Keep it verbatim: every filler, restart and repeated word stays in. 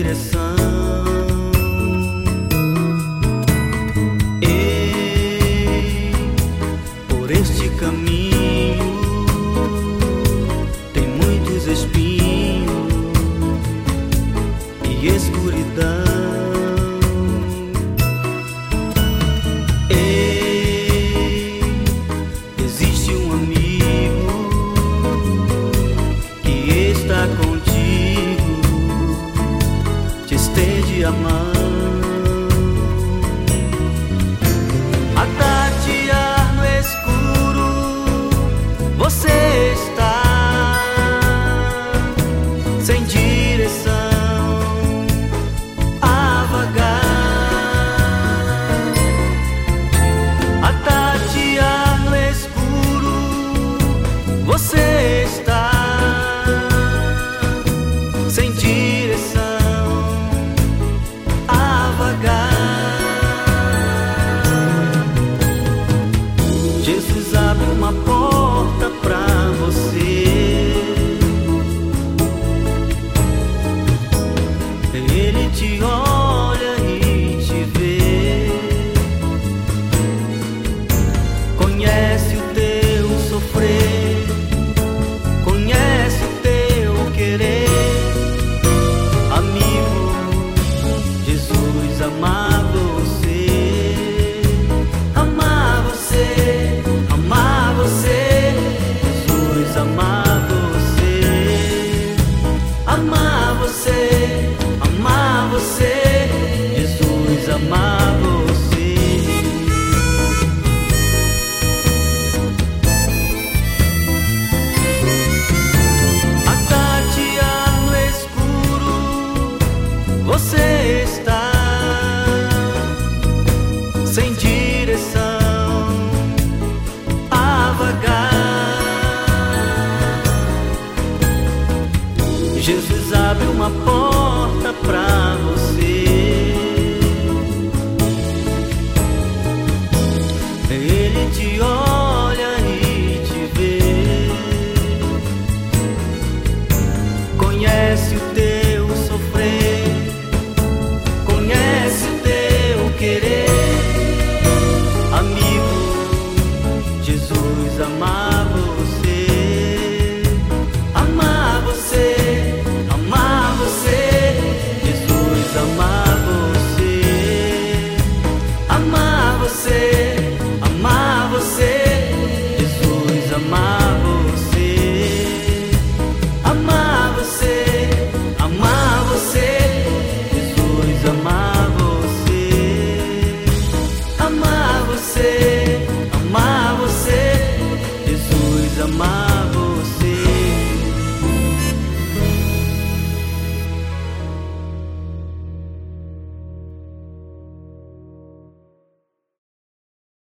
direção. Ei, por este caminho tem muitos espinhos e escuridão. Ei, existe um amigo que está contigo, te estende a mão. A tatear no escuro você está sem direção, a vagar. A tatear no escuro você está sem direção, a vagar. Jesus abre uma porta pra você, Ele te olha e te vê, conhece o teu sofrer, conhece o teu querer. Amigo, Jesus ama você, ama você, ama você. Jesus ama você, ama você, ama você. Jesus ama